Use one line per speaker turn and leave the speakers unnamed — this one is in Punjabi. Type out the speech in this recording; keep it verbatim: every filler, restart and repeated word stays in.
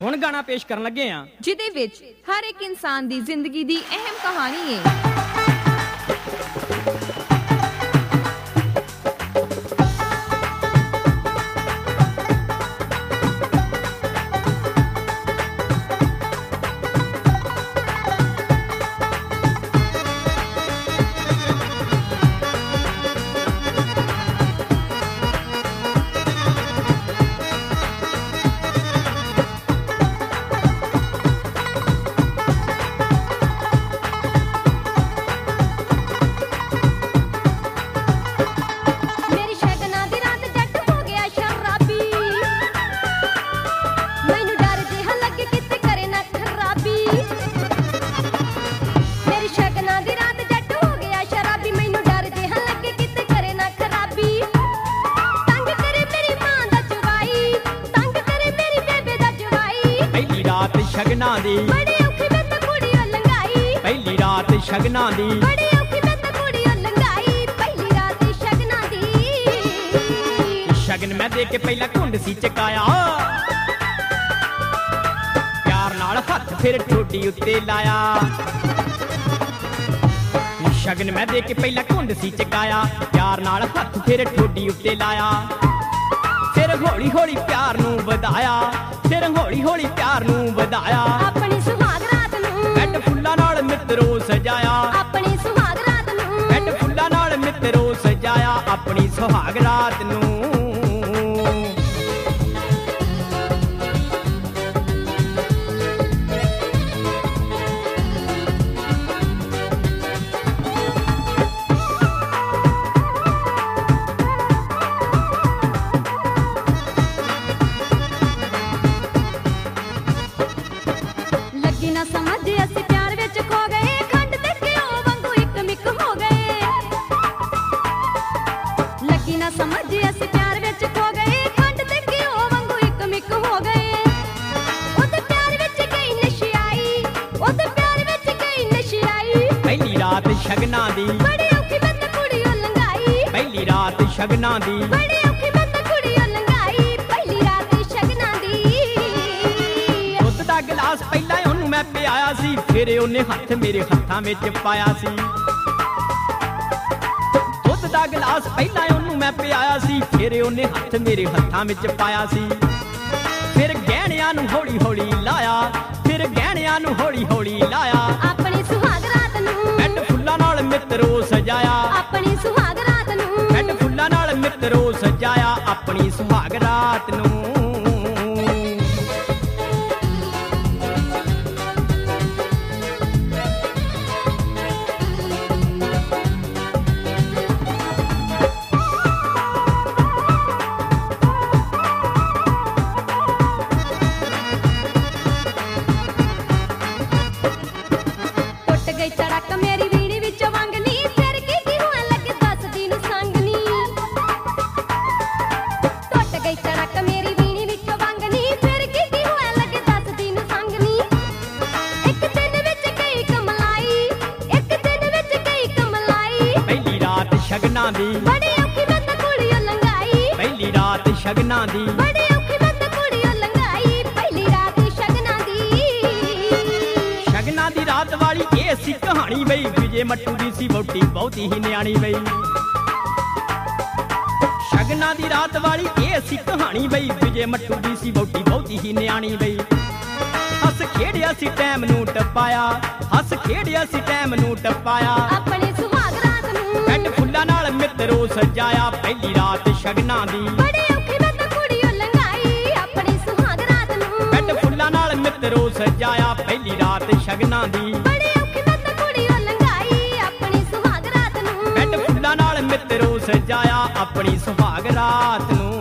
ਹੁਣ ਗਾਣਾ ਪੇਸ਼ ਕਰਨ ਲੱਗੇ ਆ
ਜਿਹਦੇ ਵਿੱਚ ਹਰ ਇੱਕ ਇਨਸਾਨ ਦੀ ਜ਼ਿੰਦਗੀ ਦੀ ਅਹਿਮ ਕਹਾਣੀ ਹੈ।
ਸ਼ਗਨਾਂ ਦੀ
ਬੜੀ ਔਖੀ ਮੈਂ ਤਾਂ ਕੁੜੀਓ ਲੰਘਾਈ,
ਪਹਿਲੀ ਰਾਤ ਸ਼ਗਨਾਂ ਦੀ
ਬੜੀ ਔਖੀ ਮੈਂ ਤਾਂ ਕੁੜੀਓ ਲੰਘਾਈ, ਪਹਿਲੀ ਰਾਤ ਸ਼ਗਨਾਂ ਦੀ।
ਸ਼ਗਨ ਮੈਂ ਦੇ ਕੇ ਪਹਿਲਾਂ ਘੁੰਡ ਸੀ ਚਕਾਇਆ, ਪਿਆਰ ਨਾਲ ਹੱਥ ਫਿਰ ਠੋਡੀ ਉੱਤੇ ਲਾਇਆ। ਸ਼ਗਨ ਮੈਂ ਦੇ ਕੇ ਪਹਿਲਾਂ ਘੁੰਡ ਸੀ ਚਕਾਇਆ, ਪਿਆਰ ਨਾਲ ਹੱਥ ਫਿਰ ਠੋਡੀ ਉੱਤੇ ਲਾਇਆ। ਫਿਰ ਹੌਲੀ ਹੌਲੀ ਪਿਆਰ ਨੂੰ ਵਧਾਇਆ, ਫਿਰ ਹੌਲੀ ਹੌਲੀ ਪਿਆਰ ਨੂੰ ਵਧਾਇਆ।
ਆਪਣੀ ਸੁਹਾਗ ਰਾਤ ਨੂੰ
ਬੈੱਡ ਫੁੱਲਾਂ ਨਾਲ ਮਿੱਤਰੋ ਸਜਾਇਆ,
ਆਪਣੀ ਸੁਹਾਗ ਰਾਤ ਨੂੰ
ਬੈੱਡ ਫੁੱਲਾਂ ਨਾਲ ਮਿੱਤਰੋ ਸਜਾਇਆ, ਆਪਣੀ ਸੁਹਾਗ ਰਾਤ ਨੂੰ।
ਨਾ ਸਮਝ ਅਸੀਂ ਪਿਆਰ ਵਿੱਚ ਖੋ ਗਏ, ਖੰਡ ਤੇ ਘਿਓ ਵਾਂਗੂ ਇੱਕ ਮਿੱਕ ਹੋ ਗਏ। ਲੱਗੀ ਨਾ ਸਮਝ ਅਸੀਂ ਪਿਆਰ ਵਿੱਚ ਖੋ ਗਏ, ਖੰਡ ਤੇ ਘਿਓ ਵਾਂਗੂ ਇੱਕ ਮਿੱਕ ਹੋ ਗਏ। ਉਹਦੇ ਪਿਆਰ ਵਿੱਚ ਗਈ ਨਸ਼ਿਆਈ, ਉਹਦੇ ਪਿਆਰ ਵਿੱਚ ਗਈ ਨਸ਼ਿਆਈ।
ਪਹਿਲੀ ਰਾਤ ਸ਼ਗਨਾਂ ਦੀ
ਬੜੀ ਔਖੀ ਮੈਂ ਤਾਂ ਕੁੜੀਓ ਲੰਘਾਈ,
ਪਹਿਲੀ ਰਾਤ ਸ਼ਗਨਾਂ ਦੀ
ਬੜੀ ਔਖੀ ਮੈਂ ਤਾਂ ਕੁੜੀਓ ਲੰਘਾਈ, ਪਹਿਲੀ ਰਾਤ ਸ਼ਗਨਾਂ ਦੀ।
ਦੁੱਧ ਦਾ ਗਲਾਸ ਪਹਿਲਾਂ ਉਹਨੂੰ ਮੈਂ ਪਿਆਇਆ ਸੀ, ਫਿਰ ਉਹਨੇ ਹੱਥ ਮੇਰੇ ਹੱਥਾਂ ਵਿੱਚ ਪਾਇਆ ਸੀ। ਦੁੱਧ ਦਾ ਗਲਾਸ ਪਹਿਲਾਂ ਉਹਨੂੰ ਮੈਂ ਪਿਆਇਆ ਸੀ, ਫਿਰ ਉਹਨੇ ਹੱਥ ਮੇਰੇ ਹੱਥਾਂ ਵਿੱਚ ਪਾਇਆ ਸੀ। ਫਿਰ ਗਹਿਣਿਆਂ ਨੂੰ ਹੌਲੀ ਹੌਲੀ ਲਾਇਆ, ਫਿਰ ਗਹਿਣਿਆਂ ਨੂੰ ਹੌਲੀ ਹੌਲੀ ਲਾਇਆ।
ਆਪਣੀ ਸੁਹਾਗ ਰਾਤ ਨੂੰ
ਬੈੱਡ ਫੁੱਲਾਂ ਨਾਲ ਮਿੱਤਰੋ ਸਜਾਇਆ,
ਆਪਣੀ ਸੁਹਾਗ ਰਾਤ ਨੂੰ
ਬੈੱਡ ਫੁੱਲਾਂ ਨਾਲ ਮਿੱਤਰੋ ਸਜਾਇਆ, ਆਪਣੀ ਸੁਹਾਗ ਰਾਤ ਨੂੰ।
ਚੜਕ ਮੇਰੀ ਵੀਣੀ ਵਿੱਚੋਂ ਵੰਗਨੀ, ਫਿਰ ਕੀਤੀ ਹੋਣ ਲੱਗੇ ਦੱਸਦੀ ਨੂੰ ਸੰਗਨੀ। ਟੁੱਟ ਗਈ ਚੜਕ ਮੇਰੀ ਵੀਣੀ ਵਿੱਚੋਂ ਵੰਗਨੀ, ਫਿਰ ਕੀਤੀ ਹੋਣ ਲੱਗੇ ਦੱਸਦੀ ਨੂੰ ਸੰਗਨੀ। ਇੱਕ ਦਿਨ ਵਿੱਚ ਕਈ ਕਮਲਾਈ, ਇੱਕ ਦਿਨ ਵਿੱਚ ਕਈ ਕਮਲਾਈ।
ਪਹਿਲੀ ਰਾਤ ਸ਼ਗਨਾਂ ਦੀ
ਬੜੀ ਔਖੀ ਮੈਂ ਤਾਂ ਕੁੜੀਓ ਲੰਘਾਈ,
ਪਹਿਲੀ ਰਾਤ ਸ਼ਗਨਾਂ ਦੀ
ਬੜੀ ਔਖੀ ਮੈਂ ਤਾਂ ਕੁੜੀਓ ਲੰਘਾਈ, ਪਹਿਲੀ ਰਾਤ ਸ਼ਗਨਾਂ ਦੀ।
ਸ਼ਗਨਾਂ ਦੀ ਰਾਤ ਵਾਲੀ ਇਹ ਸੀ ਕਹਾਣੀ ਬਈ, ਵਿਜੇ ਮੱਟੂ ਦੀ ਸੀ ਵਹੁਟੀ ਬਹੁਤੀ ਹੀ ਨਿਆਣੀ ਬਈ। ਸ਼ਗਨਾਂ ਦੀ ਰਾਤ ਵਾਲੀ ਇਹ ਸੀ ਕਹਾਣੀ ਬਈ, ਵਿਜੇ ਮੱਟੂ ਦੀ ਸੀ ਵਹੁਟੀ ਬਹੁਤੀ ਹੀ ਨਿਆਣੀ ਬਈ। ਹੱਸ ਖੇਡਿਆ ਸੀ ਟਾਈਮ ਨੂੰ ਟੱਪਾਇਆ, ਹੱਸ ਖੇਡਿਆ ਸੀ ਟਾਈਮ ਨੂੰ ਟੱਪਾਇਆ।
ਆਪਣੀ ਸੁਹਾਗ ਰਾਤ ਨੂੰ
ਬੈੱਡ ਫੁੱਲਾਂ ਨਾਲ ਮਿੱਤਰੋ ਸਜਾਇਆ, ਪਹਿਲੀ ਰਾਤ ਸ਼ਗਨਾਂ ਦੀ
ਬੜੀ ਔਖੀ ਮੈਂ ਤਾਂ ਕੁੜੀਓ ਲੰਘਾਈ, ਆਪਣੀ ਸੁਹਾਗ ਰਾਤ ਨੂੰ
ਬੈੱਡ ਫੁੱਲਾਂ ਨਾਲ ਮਿੱਤਰੋ ਸਜਾਇਆ, ਪਹਿਲੀ ਰਾਤ ਸ਼ਗਨਾਂ ਦੀ
ਬੜੀ ਔਖੀ ਮੈਂ ਤਾਂ ਕੁੜੀਓ ਲੰਘਾਈ, ਆਪਣੀ ਸੁਹਾਗ ਰਾਤ ਨੂੰ
ਬੈੱਡ ਫੁੱਲਾਂ ਨਾਲ ਮਿੱਤਰੋ ਸਜਾਇਆ, ਆਪਣੀ ਸੁਹਾਗ ਰਾਤ ਨੂੰ।